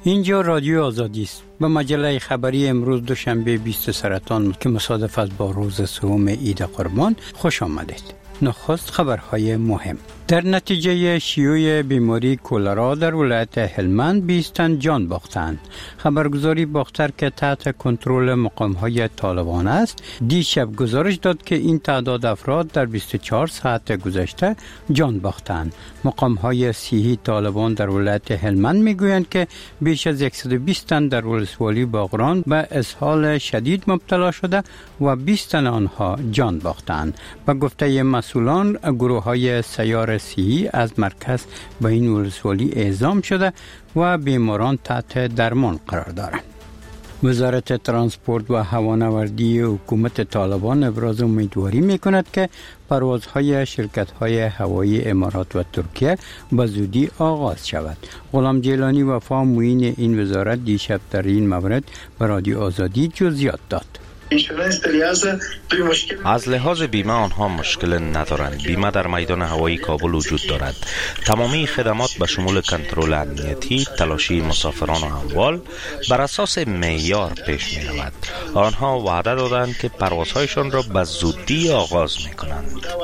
اینجا رادیو آزادی است. به مجله خبری امروز دوشنبه 20 سرطان که مصادف است با روز سوم عید قربان خوش آمدید. نخست خبرهای مهم. در نتیجه شیوع بیماری کولرا در ولایت هلمند 20 تن جان باختند. خبرگزاری باختر که تحت کنترل مقام‌های طالبان است، دیشب گزارش داد که این تعداد افراد در 24 ساعت گذشته جان باختند. مقام‌های صحی طالبان در ولایت هلمند میگویند که بیش از 120 تن در ولسوالی باغران به اسهال شدید مبتلا شده و 20 تن آنها جان باختند. به گفته مسئولان، گروه‌های سیار صحی از مرکز به این ولسوالی اعزام شده و بیماران تحت درمان قرار دارند. وزارت ترانسپورت و هوانوردی حکومت طالبان ابراز امیدواری می‌کند که پروازهای شرکت‌های هوایی امارات و ترکیه به زودی آغاز شود. غلام جیلانی وفا معین این وزارت دیشب در این مورد به رادیو آزادی جزئیات داد. از لحاظ بیمه آنها مشکل ندارند. بیمه در میدان هوایی کابل وجود دارد. تمامی خدمات به شمول کنترل امنیتی، تلاشی مسافران و اموال بر اساس معیار پیش می رود. آنها وعده دادند که پروازهایشان را به زودی آغاز می کنند.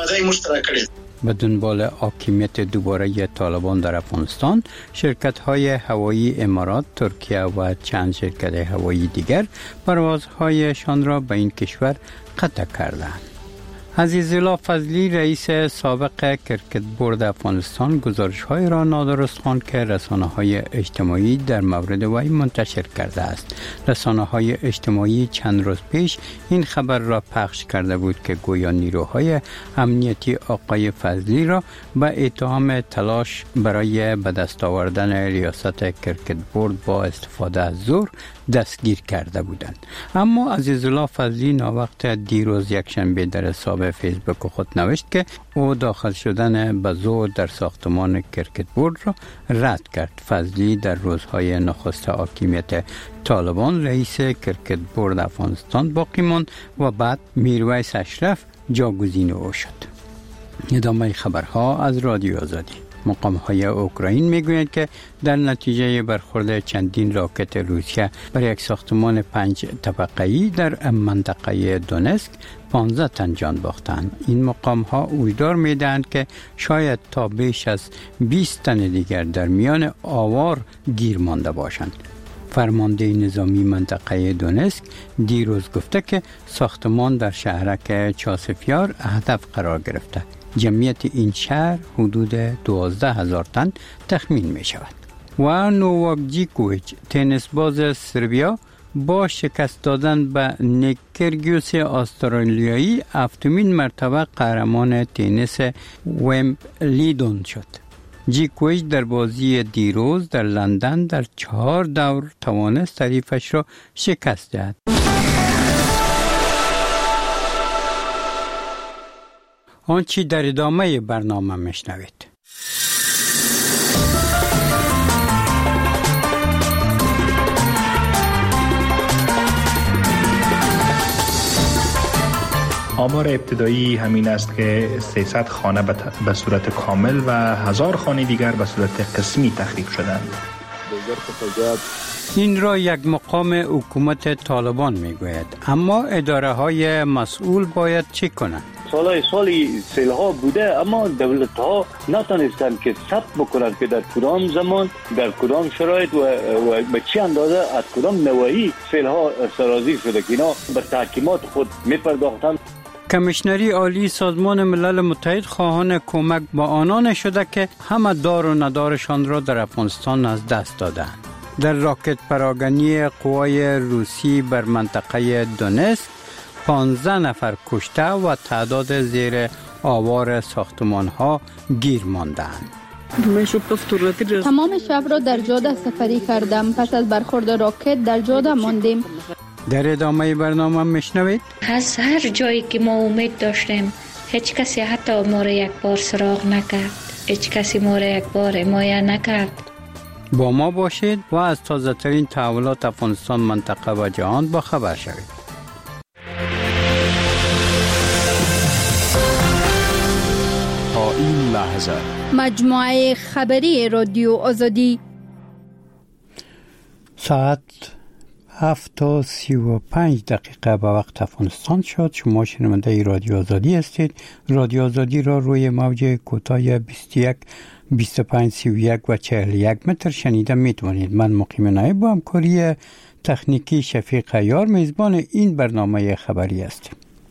به دنبال حاکمیت دوباره طالبان در افغانستان، شرکت‌های هوایی امارات، ترکیه و چند شرکت هوایی دیگر پروازهایشان را به این کشور قطع کردند. عزیزالله فضلی رئیس سابق کرکت بورد افغانستان گزارش‌های را نادرست خواند که رسانه‌های اجتماعی در مورد وی منتشر کرده است. رسانه‌های اجتماعی چند روز پیش این خبر را پخش کرده بود که گویا نیروهای امنیتی آقای فضلی را به اتهام تلاش برای به دست آوردن ریاست کرکت بورد با استفاده از زور دستگیر کرده بودند. اما عزیزالله فضلی ناوقت دیروز یکشنبه در حساب فیسبوک خود نوشت که او داخل شدن به زور در ساختمان کرکت بورد را رد کرد. فضلی در روزهای نخست حاکمیت طالبان رئیس کرکت بورد افغانستان باقی ماند و بعد میرویس اشرف جاگزین او شد. ادامه خبرها از رادیو آزادی. مقام‌های اوکراین میگویند که در نتیجه برخورد چندین راکت روسیه بر یک ساختمان 5 طبقه‌ای در منطقه دونسک 15 تن جان باختند. این مقام‌ها هشدار می‌دهند که شاید تا بیش از 20 تن دیگر در میان آوار گیر مانده باشند. فرمانده نظامی منطقه دونسک دیروز گفته که ساختمان در شهرک چاسفیار هدف قرار گرفته. جمعیت این شهر حدود 12,000 تن تخمین می شود. و نوواک جوکوویچ تنیس باز سربیا با شکست دادن به نیک کیرگیوس استرالیایی هفتمین مرتبه قهرمان تنیس ویمبلدون شد. جوکوویچ در بازی دیروز در لندن در 4 دور توانست حریفش را شکست دهد. آنچه در ادامه برنامه میشنوید. آمار ابتدایی همین است که 300 خانه به صورت کامل و 1000 خانه دیگر به صورت قسمی تخریب شدند. این را یک مقام حکومت طالبان میگوید. اما اداره های مسئول باید چه کنند؟ سالی سیلها بوده، اما دولت ها نتانستند که ثبت بکنند که در کدام زمان، در کدام شرایط و به چه اندازه از کدام نواحی سیلها سرازیر شده که اینا به تحکیمات خود میپرداختند. کمیشنری عالی سازمان ملل متحد خواهان کمک با آنان شده که همه دار و ندارشان را در افغانستان از دست دادند. در راکت پراگنی قوای روسی بر منطقه دونسک 15 نفر کشته و تعداد زیر آوار ساختمان ها گیر ماندند. تمام شب را در جاده سفری کردم. پس از برخورد راکت در جاده ماندیم. در ادامه برنامه میشنوید. از هر جایی که ما امید داشتیم هیچ کسی حتی ما را یک بار سراغ نکرد. هیچ کسی ما را یک بار حمایت نکرد. با ما باشید و از تازه ترین تحولات افغانستان، منطقه و جهان با خبر شوید. تا این لحظه مجموعه خبری رادیو آزادی. ساعت 7:35 به وقت افغانستان شد. شما شنونده رادیو آزادی هستید. رادیو آزادی را روی موج کوتاه 21 25 31 و 41 متر شنیده میتوانید. من مقیم نایب با همکاری تکنیکی شفیق عیار میزبان این برنامه خبری هستیم.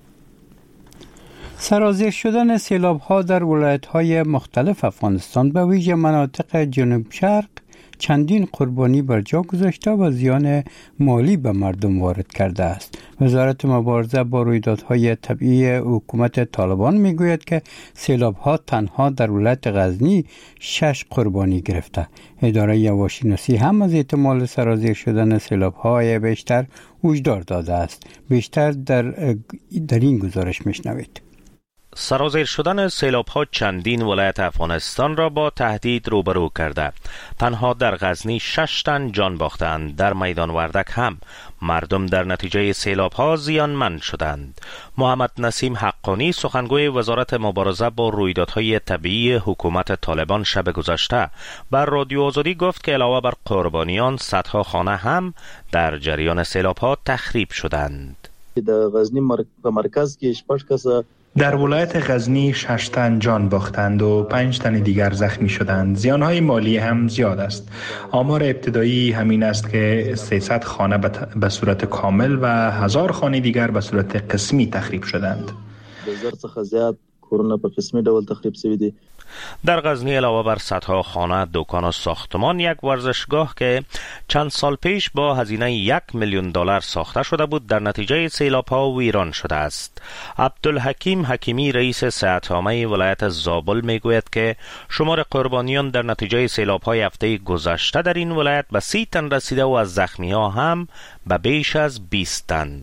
سرازیر شدن سیلاب ها در ولایت های مختلف افغانستان به ویژه مناطق جنوب شرق چندین قربانی بر جا گذاشته و زیان مالی به مردم وارد کرده است. وزارت مبارزه با رویدادهای طبیعی حکومت طالبان میگوید که سیلاب ها تنها در ولایت غزنی 6 قربانی گرفته. اداره هواشناسی هم از احتمال سرازیر شدن سیلاب های بیشتر هشدار داده است. بیشتر در این گزارش میشنوید. سرازیر شدن سیلاب‌ها چندین ولایت افغانستان را با تهدید روبرو کرده. تنها در غزنی 6 تن جان باختند. در میدان وردک هم مردم در نتیجه سیلاب‌ها زیانمند شدند. محمد نسیم حقانی سخنگوی وزارت مبارزه با رویدادهای طبیعی حکومت طالبان شب گذشته بر رادیو آزادی گفت که علاوه بر قربانیان صدها خانه هم در جریان سیلاب‌ها تخریب شدند. در غزنی مرکز که 6 کس در ولایت غزنی 6 تن جان باختند و 5 تن دیگر زخمی شدند. زیانهای مالی هم زیاد است. آمار ابتدایی همین است که 300 خانه به صورت کامل و 1000 خانه دیگر به صورت قسمی تخریب شدند. 2000 څخه زیات کورونه په قسمی ډول تخریب شوي دي. در غزنی علاوه بر صدها خانه، دکان و ساختمان، یک ورزشگاه که چند سال پیش با هزینه $1,000,000 ساخته شده بود در نتیجه سیلاب‌ها ویران شده است. عبدالحکیم حکیمی رئیس صحت‌عامه ولایت زابل میگوید که شمار قربانیان در نتیجه سیلاب‌های هفته گذشته در این ولایت به 30 تن رسیده و از زخمی‌ها هم به بیش از 20 تن.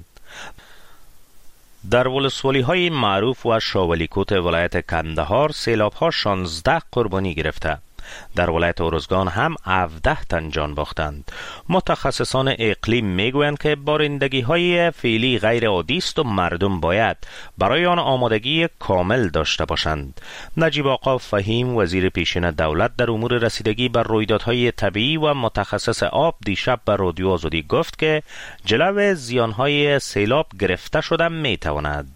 در ولسوالی‌های معروف و شاولیکوت ولایت کندهار سیلاب‌ها 16 قربانی گرفته. در ولایت ارزگان هم 17 تن جان باختند. متخصصان اقلیم میگویند که بارندگی‌های فعلی غیر عادی است و مردم باید برای آن آمادگی کامل داشته باشند. نجیب آقا فهیم وزیر پیشین دولت در امور رسیدگی بر رویدادهای طبیعی و متخصص آب دیشب بر رادیو آزادی گفت که جلو زیانهای سیلاب گرفته شده میتواند.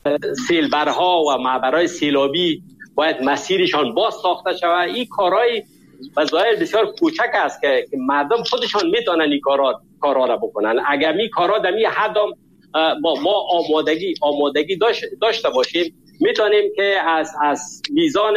سیلبرها و معبرهای سیلابی باید مسیرشان باز ساخته شود. این کارهای بظاهر بسیار کوچک است که مردم خودشان میتونن این کارا را بکنن. اگر این کارا در این حد ما آمادگی داشته باشیم میتونیم که از میزان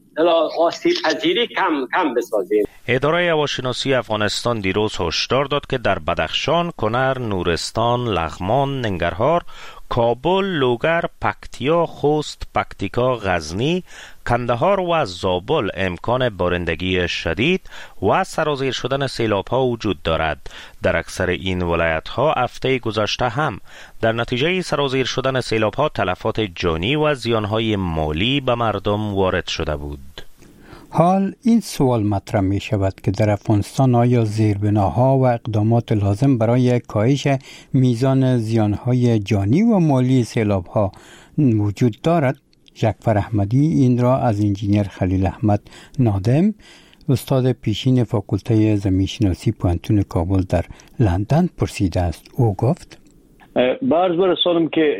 آسیب پذیری کم بسازیم. اداره هواشناسی افغانستان دیروز هشدار داد که در بدخشان، کنر، نورستان، لغمان، ننگرهار، کابل، لوگر، پکتیا، خوست، پکتیکا، غزنی، کندهار و زابل امکان بارندگی شدید و سرازیر شدن سیلاب‌ها وجود دارد. در اکثر این ولایت‌ها هفته گذشته هم در نتیجه سرازیر شدن سیلاب‌ها تلفات جانی و زیان‌های مالی به مردم وارد شده بود. حال این سوال مطرح می شود که در افغانستان آیا زیربناها و اقدامات لازم برای کاهش میزان زیانهای جانی و مالی سیلاب‌ها وجود دارد؟ جعفر احمدی این را از انجینیر خلیل احمد نادم، استاد پیشین فاکولته زمینشناسی پوهنتون کابل در لندن پرسیده است. او گفت عرض برسانم که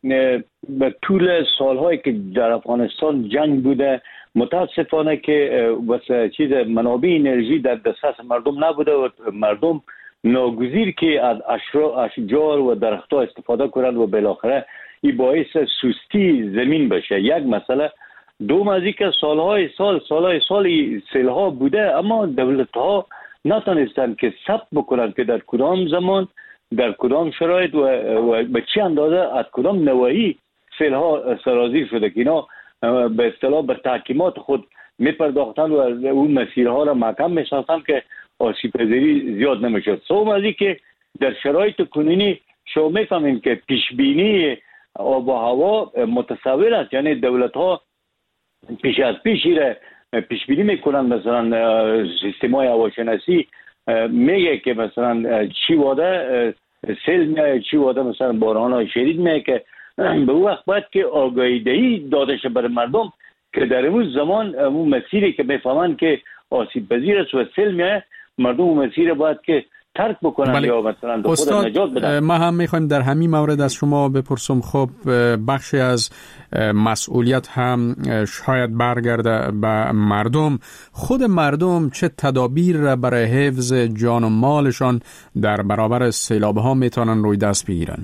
به طول سالهایی که در افغانستان جنگ بوده متاسفانه که واسه منابع انرژی در دسترس مردم نبوده و مردم ناگزیر که از اشجار و درختها استفاده کنند و بالاخره این باعث سستی زمین بشه. یک مسئله. دوم از اینکه سالهای سال سیلها بوده اما دولت‌ها نتونستند که ثبت بکنند که در کدام زمان در کدام شرایط و به چه اندازه از کدام نواحی سیلها سرازیر شده که اینا به اصطلاح به تحکیمات خود میپرداختند و اون مسیرها را محکم میساختند که آسیب پذیری زیاد نمیشد. سوم از این که در شرایط کنونی شما میفهمیم که پیشبینی آب و هوا متصور است، یعنی دولت ها پیش از پیش پیشبینی میکنن. مثلا سیستم های هواشناسی میگه که مثلا چی واده سیل میاد، چی واده مثلا باران های شدید میاد که به وقت باید که آگاهی دهی داده شه برای مردم که در اون زمان اون مسیری که میفهمن که آسیب پذیر است و سیل میاد، مردم اون مسیر باید که ترک بکنن یا مثلا به خود نجات بدن. ما هم میخوایم در همین مورد از شما بپرسم. خب بخشی از مسئولیت هم شاید برگرده به مردم. خود مردم چه تدابیر را برای حفظ جان و مالشان در برابر سیلاب ها میتونن روی دست بگیرن؟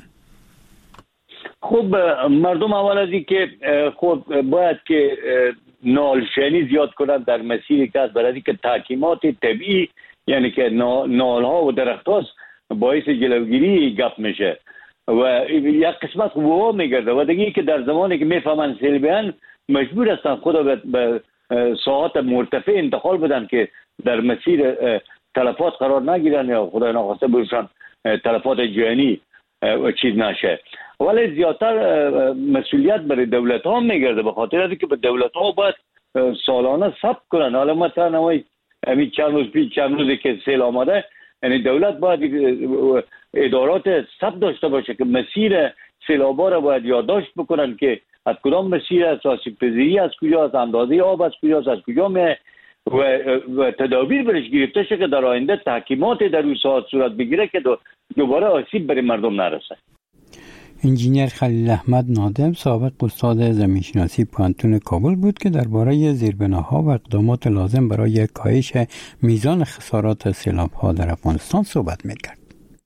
خب مردم اول از این که خب باید که نالشنی زیاد کنن در مسیر که برای که تحکیمات طبیعی، یعنی که نالها و درخت هاست باعث جلوگیری گپ میشه و یک قسمت قوه میگرده و دیگه که در زمانی که میفهمن سیلابیان مجبور هستن خدا به ساحات مرتفع انتقال بدن که در مسیر تلفات قرار نگیرن یا خدا ناخواسته برشن تلفات جانی و چیز نشه. ولی زیادتر مسئولیت برای دولت ها میگرده، به خاطر از که به دولت ها باید سالانه ثبت کنن. حالا مثلا همین چند روزی که سیل آمده، یعنی دولت باید ادارات ثبت داشته باشه که مسیر سیلابا را باید یادداشت بکنن که از کدام مسیر است، آسیب پذیری از کجاست، اندازه آب از کجاست، از کجا میه و تدابیر برش گرفته شه که در آینده تحکیمات در اون ساعت صورت بگیره که دوباره آسیب برای مردم نرسه. انجینیر خلیل احمد نادم، سابق استاد زمینشناسی پوهنتون کابل بود که درباره زیربناها و اقدامات لازم برای کاهش میزان خسارات سیلاب‌ها در افغانستان صحبت می‌کرد.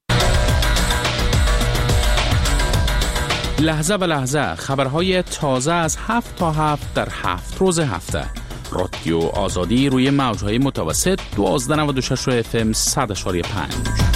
لحظه به لحظه خبرهای تازه از 7 تا 7 در 7 روز هفته. رادیو آزادی روی موج‌های متوسط 1296 FM 100.5.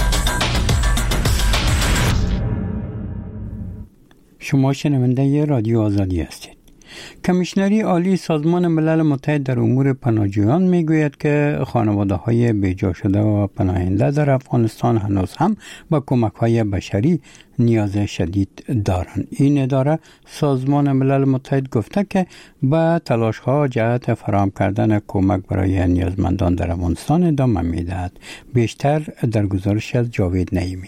شما شنونده رادیو آزادی هستید. کمیشنری عالی سازمان ملل متحد در امور پناهجویان میگوید که خانواده‌های بیجا شده و پناهنده در افغانستان هنوز هم با کمک‌های بشری نیاز شدید دارند. این اداره سازمان ملل متحد گفته که با تلاش‌ها جهت فراهم کردن کمک برای نیازمندان در افغانستان ادامه می‌دهد. بیشتر در گزارش از جاوید نعیمی.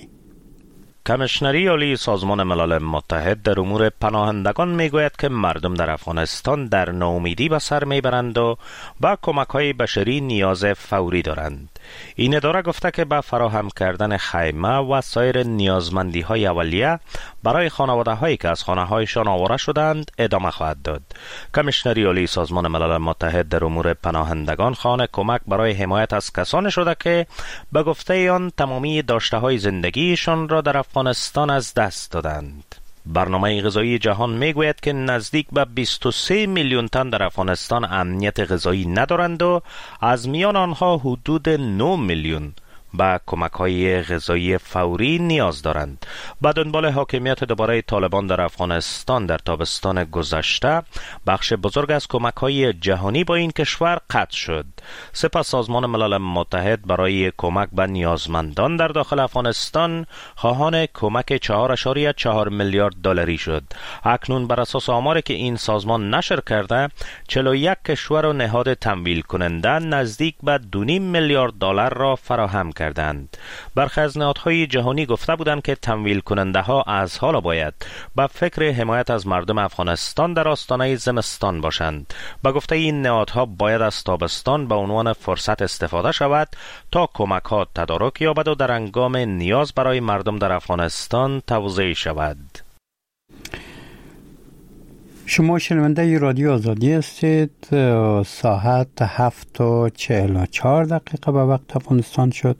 کمیشنری عالی سازمان ملل متحد در امور پناهندگان میگوید که مردم در افغانستان در ناامیدی به سر میبرند و با کمک‌های بشری نیاز فوری دارند. این اداره گفته که با فراهم کردن خیمه و سایر نیازمندی‌های اولیه برای خانواده‌هایی که از خانه‌هایشان آواره شدند ادامه خواهد داد. کمیشنری عالی سازمان ملل متحد در امور پناهندگان خواهان کمک برای حمایت از کسانی شده که به گفته آن تمامی داشته‌های زندگیشان را در افغانستان از دست دادند. برنامه غذایی جهان میگوید که نزدیک به 23 میلیون تن در افغانستان امنیت غذایی ندارند و از میان آنها حدود 9 میلیون به کمک‌های غذایی فوری نیاز دارند. با دنبال حاکمیت دوباره طالبان در افغانستان در تابستان گذشته، بخش بزرگ از کمک‌های جهانی با این کشور قطع شد. سپس سازمان ملل متحد برای کمک به نیازمندان در داخل افغانستان خواهان کمک 4.4 میلیارد دلاری شد. اکنون بر اساس آماری که این سازمان نشر کرده، 41 کشور و نهاد تمویل کننده نزدیک به 2.5 میلیارد دلار را فراهم کردند. برخی از نهادهای جهانی گفته بودند که تمویل کننده ها از حالا باید به فکر حمایت از مردم افغانستان در آستانه زمستان باشند. به گفته این نهادها باید از تابستان به عنوان فرصت استفاده شود تا کمک ها تدارک یابد و در هنگام نیاز برای مردم در افغانستان توزیع شود. شما شنونده رادیو آزادی هستید. ساعت 7:44 به وقت افغانستان شد.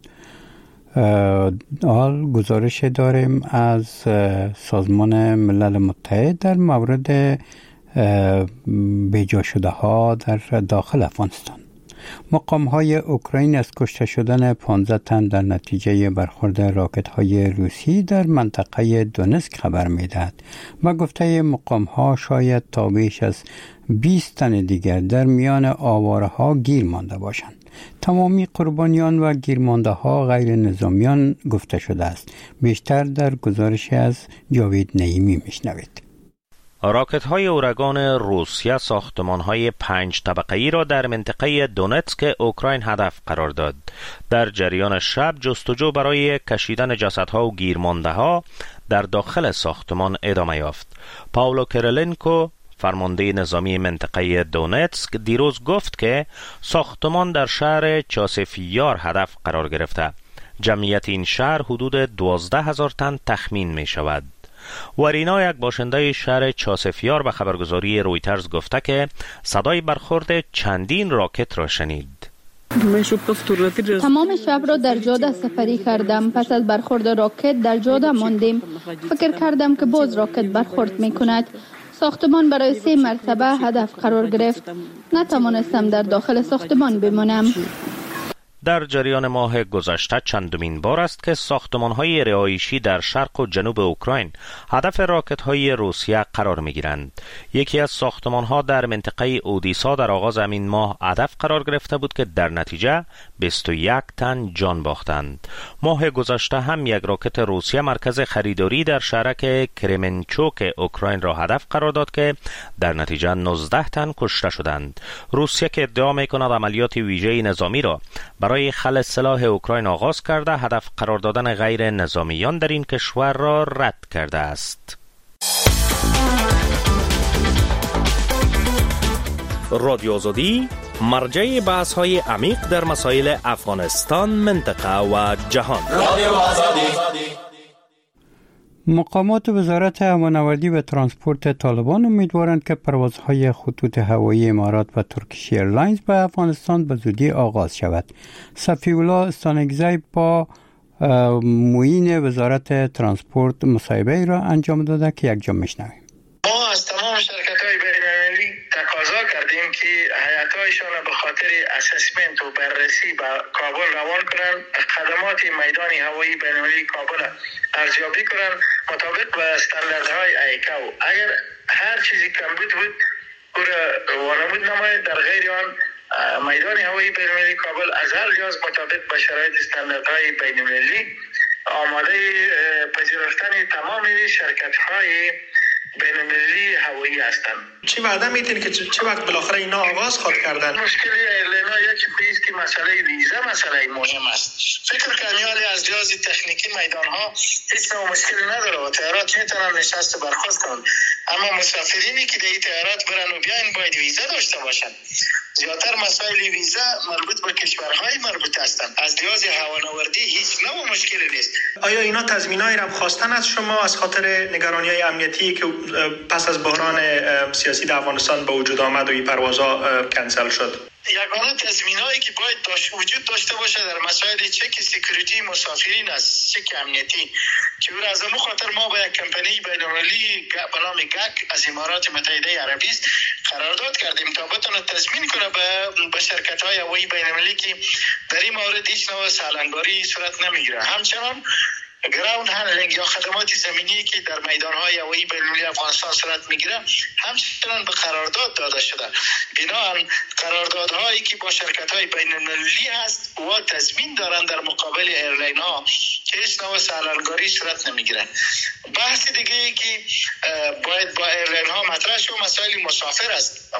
حال گزارش داریم از سازمان ملل متحد در مورد بیجا شده ها در داخل افغانستان. مقام های اوکراین از کشته شدن 15 تن در نتیجه برخورد راکت های روسی در منطقه دونسک خبر می دهد. و گفته مقام ها شاید تا بیش از 20 تن دیگر در میان آواره ها گیر مانده باشند. تمامی قربانیان و گیرمانده ها غیر نظامیان گفته شده است. بیشتر در گزارش از جاوید نعیمی میشنوید. راکت های اورگان روسیه ساختمان های 5 طبقه‌ای را در منطقه دونتسک اوکراین هدف قرار داد. در جریان شب جستجو برای کشیدن جسدها و گیرمانده ها در داخل ساختمان ادامه یافت. پاولو کیرلنکو، فرمانده نظامی منطقه دونتسک، دیروز گفت که ساختمان در شهر چاسفیار هدف قرار گرفته. جمعیت این شهر حدود 12,000 تن تخمین می شود. ورینا، یک باشنده شهر چاسفیار، به خبرگزاری رویترز گفته که صدای برخورد چندین راکت را شنید. تمام شب را در جاده سپری کردم. پس از برخورد راکت در جاده ماندیم. فکر کردم که باز راکت برخورد می کند. ساختمان برای 3 مرتبه هدف قرار گرفت. نتوانستم در داخل ساختمان بمانم. در جریان ماه گذشته چندمین بار است که ساختمان‌های رهایشی در شرق و جنوب اوکراین هدف راکت‌های روسیه قرار می‌گیرند. یکی از ساختمان‌ها در منطقه اودیسا در آغاز همین ماه هدف قرار گرفته بود که در نتیجه 21 تن جان باختند. ماه گذشته هم یک راکت روسیه مرکز خریداری در شهرک کرمنچوک اوکراین را هدف قرار داد که در نتیجه 19 تن کشته شدند. روسیه که ادعا می‌کند عملیات ویژه نظامی را برای خلع سلاح اوکراین آغاز کرده، هدف قرار دادن غیر نظامیان در این کشور را رد کرده است. رادیو آزادی، مرجع بحث‌های عمیق در مسائل افغانستان، منطقه و جهان. رادیو آزادی. مقامات وزارت هوانوردی و ترانسپورت طالبان امیدوارند که پروازهای خطوط هوایی امارات و ترکیش ایرلاینز به افغانستان به زودی آغاز شود. صفی‌الله استانکزی با معین وزارت ترانسپورت مصاحبه را انجام داده که یک جا میشنویم. ما از تمام شرکت‌های بین‌المللی تقاضا کردیم که هیئت‌هایشان به خاطر اسسمنت و بررسی به کابل روان کنند، خدمات میدان هوایی بین‌المللی کابل ارزیابی کنند مطابق به استانداردهای ایکو. اگر هر چیزی کمبود بود او را وانمود نماید. در غیر آن میدان هوایی بین‌المللی کابل از هر لحاظ مطابق به شرایط استانداردهای بین‌المللی آماده پذیرفتن تمام شرکت‌های بین‌المللی هوایی هستند. چی وعده میتین که چه وقت بالاخره اینا آغاز خود کردن؟ مشکل ایرلینا یکی چیز که مسئله ویزا مسئله مهم است. فکر کنم از لحاظ تکنیکی میدان ها هیچ نوع مشکلی نداره و طیارات میتونن نشست برخاست کنن، اما مسافرینی که در این طیارات برن و بیاین باید ویزا داشته باشن. زیادتر مسائل ویزا مربوط به کشورهای مربوط هستند. از لحاظ هوانوردی هیچ نوع مشکلی نیست. آیا اینا تضمینایی را خواستن از شما از خاطر نگرانی‌های امنیتی که پس از بحران سیاسی در افغانستان به وجود آمد و این پروازها کنسل شد؟ یگانه تضمینایی که باید وجود داشته باشه در مسائل چک سکیوریتی مسافرین است، چک امنیتی، که از اون خاطر ما با یک کمپانی بین‌المللی به نام گک از امارات متحده عربی است قرارداد کردیم تا بتونه تضمین کنه به شرکت‌های هوایی بین‌المللی که در این مورد هیچ نوع سالنگاری صورت نمیگیره. همچنان گراوند هندلینگ یا خدمات زمینی که در میدان‌های هوایی بین‌المللی افغانستان صورت میگیره همچنان به قرارداد داده شده. بنابراین قراردادهایی که با شرکت‌های بین‌المللی هست و تضمین دارند در مقابل ایرلاین‌ها که هیچ نوع سالنگاری صورت نمیگیره. بحث دیگه ای که باید با ایرلاین‌ها مطرح شد مسائل مسافر است.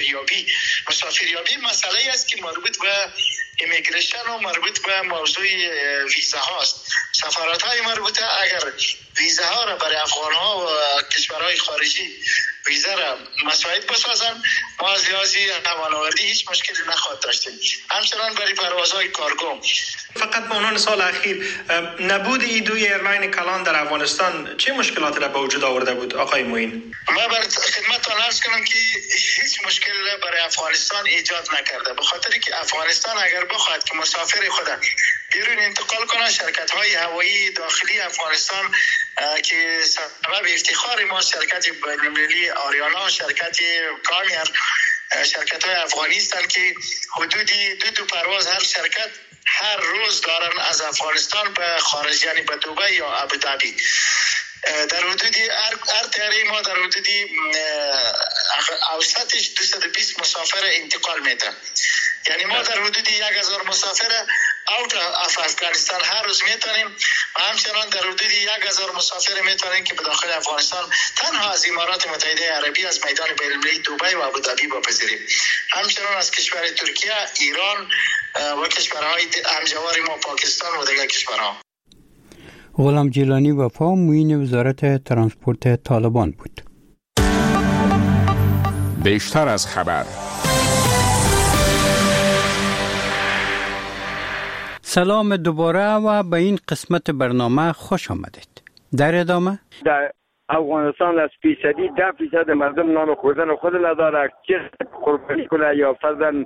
مسافریابی مسئله است که مربوط به ایمیگریشن و مربوط به موضوع ویزا هاست. سفارت‌های مربوطه اگر ویزا ها را برای افغان ها و کشورهای خارجی ویزا را مساعد بسازن، ما از لحاظ هوانوردی هیچ مشکلی نخواهد داشتیم. همچنان برای پروازهای کارگو. فقط به عنوان سال اخیر نبود این دوی ایرلاین کلان در افغانستان چه مشکلاتی را به وجود آورده بود آقای معین؟ ما بر خدمتتان عرض کنم که هیچ مشکلی را برای افغانستان ایجاد نکرده، به خاطر که افغانستان اگر بخواهد که مسافر خود بیرون انتقال کنه، شرکت‌های هوایی داخلی افغانستان که سبب افتخار ما شرکت بین‌المللی آریانا، شرکت کامیر، شرکت‌های افغانی هستند که حدودی دو پرواز هر شرکت هر روز دارن از افغانستان به خارج، یعنی به دبی یا ابوظبی. در حدود هر طیاره ما در حدود اوسطش 220 مسافر انتقال میده. یعنی ما در حدود 1000 مسافر اوت اف افغانستان هر روز میتونیم و همچنان در حدود 1000 مسافر میتونیم که به داخل افغانستان تنها از امارات متحده عربی از میدان بین‌المللی دبی و ابوظبی بپذیریم. همچنان از کشور ترکیه، ایران و کشورهای همجوار ما پاکستان و دیگر کشورها. غلام جیلانی وفا معین وزارت ترانسپورت طالبان بود. بیشتر از خبر. سلام دوباره و به این قسمت برنامه خوش آمدید. در ادامه در افغانستان از فیصدی 10% مردم نان خوردن خود نداره، چه قربانی کنه یا فرضاً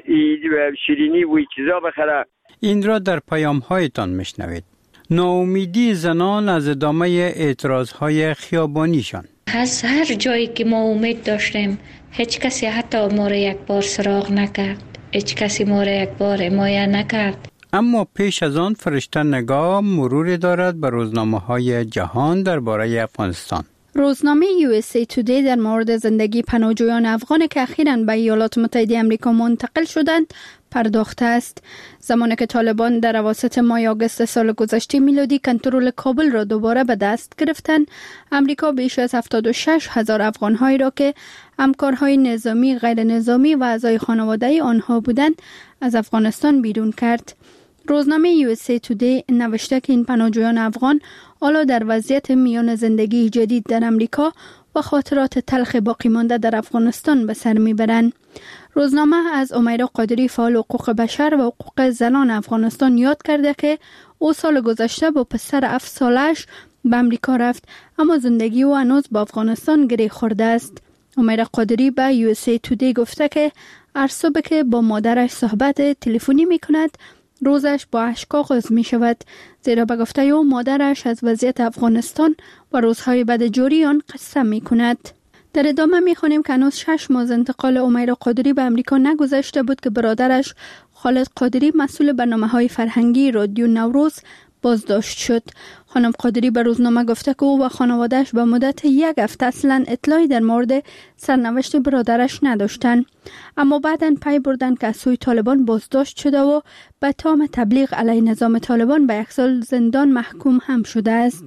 شیرینی و چیزا بخره. این را در پیام‌هایتان میشنوید. ناامیدی زنان از ادامه اعتراضهای خیابانیشان. از هر جایی که ما امید داشتیم هیچ کسی حتی ما را یک بار سراغ نکرد، هیچ کسی ما را یک بار حمایت نکرد. اما پیش از آن فرشته نگاه مرور دارد به روزنامه‌های جهان درباره افغانستان. روزنامه USA Today در مورد زندگی پناهجویان افغان که اخیراً به ایالات متحده آمریکا منتقل شدند پرداخته است. زمانی که طالبان در اواسط ماه آگوست سال گذشته میلادی کنترل کابل را دوباره به دست گرفتند، آمریکا بیش از 76,000 افغان‌هایی را که همکارهای نظامی، غیر نظامی و اعضای خانواده آنها بودند از افغانستان بیرون کرد. روزنامه USA Today نوشته که این پناهجویان افغان حالا در وضعیت میان زندگی جدید در امریکا و خاطرات تلخ باقی مانده در افغانستان به سر میبرند. روزنامه از امیرا قادری فعال حقوق بشر و حقوق زنان افغانستان یاد کرده که او سال گذشته با پسر 7 سالش به امریکا رفت، اما زندگی او هنوز با افغانستان گره خورده است. امیرا قادری به USA Today گفته که هر صبح که با مادرش صحبت تلفنی میکند روزش با اشک آغاز می شود، زیرا به گفته او مادرش از وضعیت افغانستان و روزهای بعد جوری آن قصه می کند. در ادامه می خوانیم که هنوز 6 ماه از انتقال امیرا قادری به امریکا نگذشته بود که برادرش خالد قادری مسئول برنامه‌های فرهنگی رادیو نوروز بازداشت شد. خانم قادری به روزنامه گفته که او و خانواده‌اش به مدت 1 هفته اصلاً اطلاعی در مورد سرنوشت برادرش نداشتند، اما بعداً پی بردند که از سوی طالبان بازداشت شده و به تهم تبلیغ علیه نظام طالبان به 1 سال زندان محکوم هم شده است.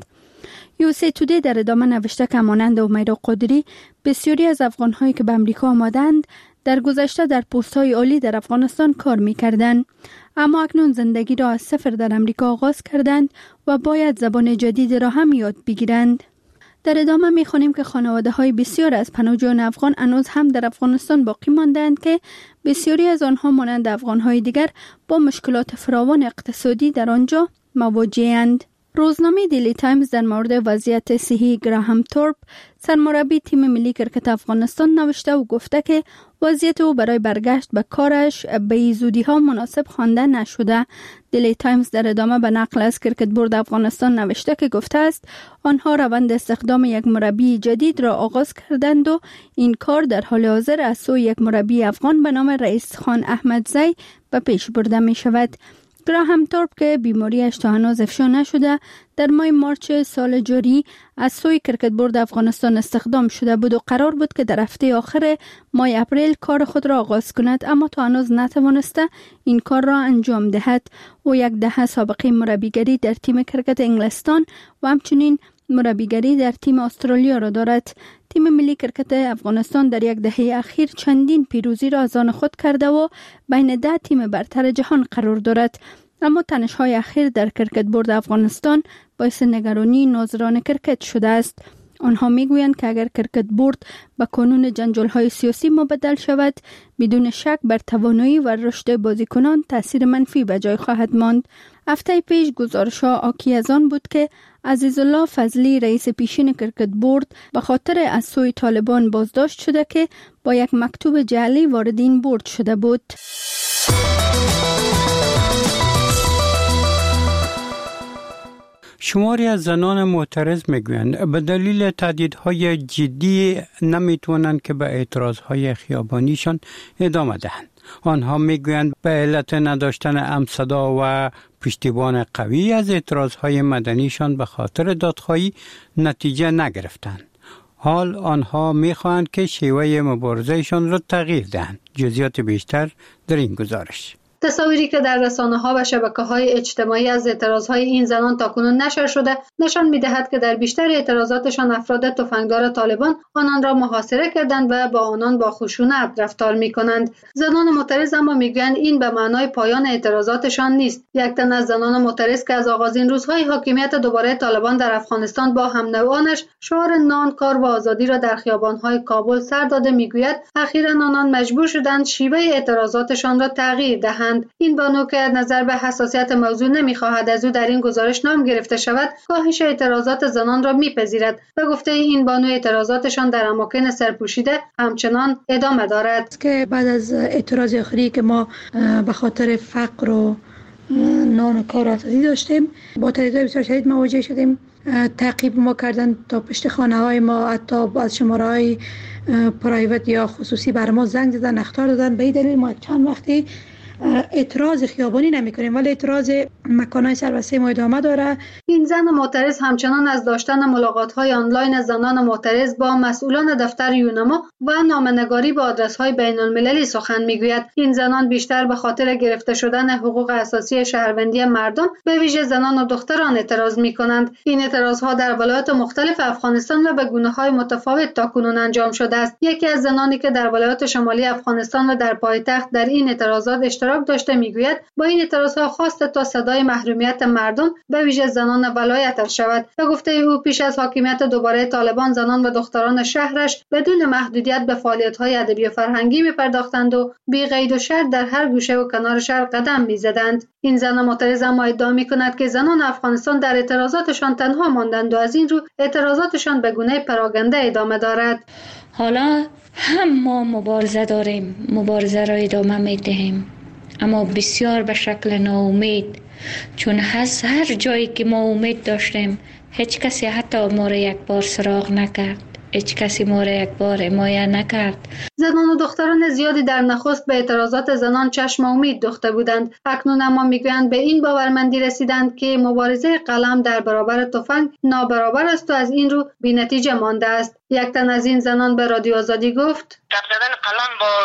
USA Today در ادامه نوشته که مانند امیرا قادری بسیاری از افغان‌هایی که به امریکا آمدند در گذشته در پست‌های عالی در افغانستان کار می‌کردند، اما اکنون زندگی را از صفر در امریکا آغاز کردند و باید زبان جدید را هم یاد بگیرند. در ادامه می‌خوانیم که خانواده‌های بسیار از پناهجویان افغان هنوز هم در افغانستان باقی ماندند که بسیاری از آنها مانند افغان‌های دیگر با مشکلات فراوان اقتصادی در آنجا مواجه‌اند. روزنامه دیلی تایمز در مورد وضعیت صحی گراهام تورپ سرمربی تیم ملی کرکت افغانستان نوشته و گفته که وضعیت او برای برگشت به کارش به زودی ها مناسب خوانده نشده. دیلی تایمز در ادامه به نقل از کرکت بورد افغانستان نوشته که گفته است آنها روند استخدام یک مربی جدید را آغاز کردند و این کار در حال حاضر از سوی یک مربی افغان به نام رئیس خان احمدزی به پیش برده می شود. گراهام تورپ که بیماریش تا هنوز افشا نشده در ماه مارچ سال جاری از سوی کرکت بورد افغانستان استخدام شده بود و قرار بود که در هفته آخر ماه اپریل کار خود را آغاز کند، اما تا هنوز نتوانسته این کار را انجام دهد. او 10 دهه سابقه مربیگری در تیم کرکت انگلستان و همچنین مربیگری در تیم استرالیا را دارد. تیم ملی کرکت افغانستان در 1 دهه اخیر چندین پیروزی را از آن خود کرده و بین 10 تیم برتر جهان قرار دارد، اما تنش‌های اخیر در کرکت بورد افغانستان باعث نگرانی ناظران کرکت شده است. آنها میگویند که اگر کرکت بورد به کانون جنجال‌های سیاسی مبدل شود، بدون شک بر توانایی و رشد بازیکنان تاثیر منفی به جای خواهد ماند. هفته پیش گزارش‌ها حاکی از آن بود که عزیزالله فضلی رئیس پیشین کرکت بورد به خاطر از سوی طالبان بازداشت شده که با یک مکتوب جعلی وارد این بورد شده بود. شماری از زنان معترض میگویند به دلیل تهدیدهای جدی نمیتوانند که به اعتراضهای خیابانیشان ادامه دهند. آنها میگویند به علت نداشتن امصدا و پشتیبان قوی از اعتراضهای مدنیشان به خاطر دادخواهی نتیجه نگرفتند. حال آنها میخواهند که شیوه مبارزهشان را تغییر دهند. جزئیات بیشتر در این گزارش. تصاویری که در رسانه‌ها و شبکه‌های اجتماعی از اعتراضهای این زنان تاکنون نشر شده نشان می‌دهد که در بیشتر اعتراضاتشان افراد تفنگدار طالبان آنان را محاصره کردند و با آنان با خشونت رفتار می‌کنند. زنان معترض اما می‌گویند این به معنای پایان اعتراضاتشان نیست. یک تن از زنان معترض که از آغازین روزهای حاکمیت دوباره طالبان در افغانستان با هم‌نوعانش شعار نان، کار و آزادی را در خیابان‌های کابل سر داده می‌گوید اخیراً آنان مجبور شدند شیوه اعتراضاتشان را تغییر دهند. بودند. این بانو که نظر به حساسیت موضوع نمی‌خواهد از او در این گزارش نام گرفته شود، کاهش اعتراضات زنان را می‌پذیرد و گفته این بانو اعتراضاتشان در اماکن سرپوشیده همچنان ادامه دارد. که بعد از اعتراض آخری که ما به خاطر فقر و نان و کار آزادی داشتیم، با تهدیدهای بسیار شدید مواجه شدیم. تعقیب ما کردن تا پشت خانه های ما، حتی از شماره های پرایوت یا خصوصی بر ما زنگ زدن، اخطار دادن. به این دلیل ما چند وقتی اعتراض خیابانی نمی کنیم، ولی اعتراض مکانهای سربسته ما ادامه داره. این زن معترض همچنان از داشتن ملاقات‌های آنلاین زنان معترض با مسئولان دفتر یونما و نامه‌نگاری به آدرس‌های بین‌المللی سخن می‌گوید. این زنان بیشتر به خاطر گرفته شدن حقوق اساسی شهروندی مردم، به ویژه زنان و دختران اعتراض می‌کنند. این اعتراض‌ها در ولایات مختلف افغانستان و به گونه‌های متفاوت تاکنون انجام شده است. یکی از زنانی که در ولایات شمالی افغانستان و در پایتخت در این اعتراضات اشتراک داشته میگوید با این اعتراضها خواسته تا صدای محرومیت مردم به ویژه زنان ولایت شود. به گفته او پیش از حاکمیت دوباره طالبان، زنان و دختران شهرش بدون محدودیت به فعالیت‌های ادبی و فرهنگی می‌پرداختند و بی قید و شرط در هر گوشه و کنار شهر قدم می‌زدند. این زن معترض اما ادعا می‌کند که زنان افغانستان در اعتراضاتشان تنها ماندند و از این رو اعتراضاتشان به گونه پراگنده ادامه دارد. حالا هم ما مبارزه داریم، مبارزه را ادامه می‌دهیم، اما بسیار به شکل ناامید، چون هر جایی که ما امید داشتیم هیچ کسی حتی ما را یک بار سراغ نکرد، هیچ کسی ما را یک بار حمایت نکرد. زنان و دختران زیادی در نخست به اعتراضات زنان چشم امید دوخته بودند. اکنون اما میگویند به این باورمندی رسیدند که مبارزه قلم در برابر تفنگ نابرابر است و از این رو بی‌نتیجه مانده است. یک تن از این زنان به رادیو آزادی گفت: زدن قلم با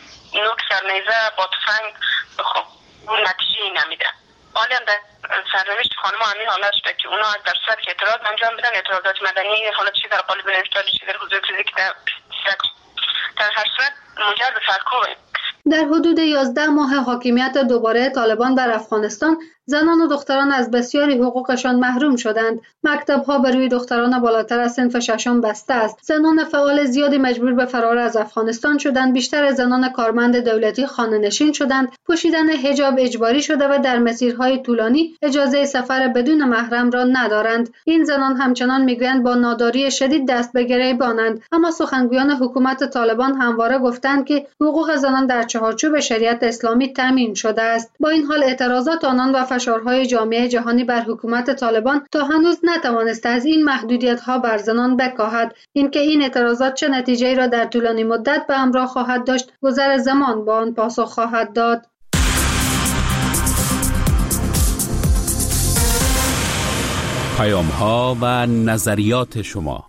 نوک سرنیزه با تفنگ خب اون نتیجه نمیده. حالا در سرنوشت خانم همین حالت شده که اونا در صورت که اعتراض انجام بدن، اعتراضات مدنی، حالا چی در قالب نوشتاری، چی در حضور فیزیک، در هر صورت منجر به سرکوبه. در حدود 11 ماه حاکمیت دوباره طالبان بر افغانستان، زنان و دختران از بسیاری حقوقشان محروم شدند. مکتب‌ها بر روی دختران بالاتر از صنف ششم بسته است. زنان فعال زیادی مجبور به فرار از افغانستان شدند. بیشتر زنان کارمند دولتی خانه‌نشین شدند. پوشیدن حجاب اجباری شده و در مسیرهای طولانی اجازه سفر بدون محرم را ندارند. این زنان همچنان میگویند با ناداری شدید دست به گریبانند. اما سخنگویان حکومت طالبان همواره گفتند که حقوق زنان در چارچوب شریعت اسلامی تامین شده است. با این حال اعتراضات آنان و فشارهای جامعه جهانی بر حکومت طالبان تا هنوز نتوانسته از این محدودیت‌ها بر زنان بکاهد. اینکه این اعتراضات چه نتیجه‌ای را در طولانی مدت به همراه خواهد داشت، گذر زمان با آن پاسخ خواهد داد. پیام‌ها و نظریات شما.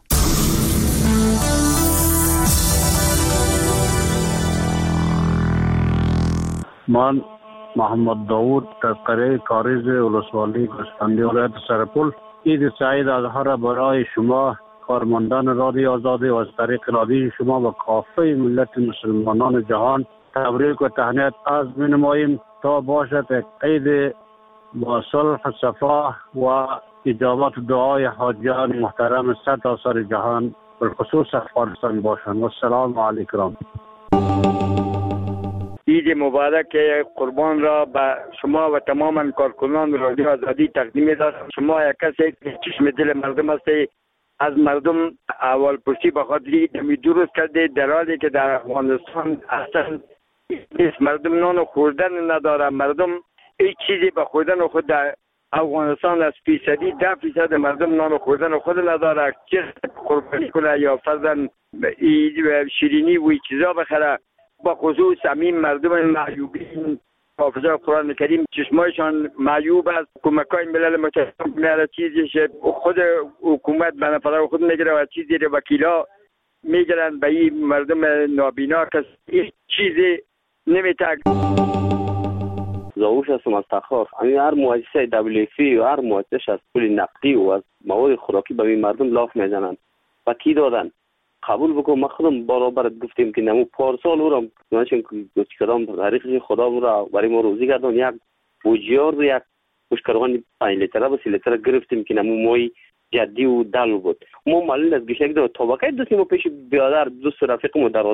من محمد داود از قریه کاریز ولسوالی گوسفندی ولایت سرپل عید سعید اضحی را برای شما کارمندان رادیو آزادی و از طریق رادیو شما و کافه ملت مسلمانان جهان تبریک و تهنیت عرض می‌نماییم تا باشد یک عید با صلح، صفا و اجابت دعای حاجیان محترم سرتاسر جهان بالخصوص افغانستان باشند. و السلام علیکم. عید مبارک قربان را به شما و تمام کارکنان رادیو آزادی تقدیم می‌دارم. شما یک کسی که چشم دل مردم هستید، از مردم اول پرسی به خاطر دمی درست کرده، در حالی که در افغانستان اصلا مردم نان خوردن نداره. مردم هیچ چیزی به خوردن خود در افغانستان از فیصدی 10% مردم نان خوردن خود نداره، چه قربانی کنه یا فرضاً شیرینی و چیزا بخره. با خصوص همین مردم معیوبین حافظه قرآن کریم چشمایشان معیوب است. کمکای ملل متحد میاره چیزی خود حکومت به نفر خود میگیره و چیزی رو وکیلا میگیرن به این مردم نابینا که هیچ چیزی نمیتک. زاوش هستم از تخار. هر مؤسسه WFP و هر مؤسسه از پول نقدی و از مواد خوراکی به این مردم لاف میزنن و کی دادن قبول بکن. ما خودم برابر گفتیم که نمو پارسال او را چون گفتی کدام تاریخ خدا را برای ما روزی کردن، یک بوجیار و یک بشکروان 5 لیتره و 3 لیتره گرفتیم که نمو مای جدی و دل بود. ما معلوم از گشک دو طبقه دستیم و پیش بیادر دوست رفیقمو در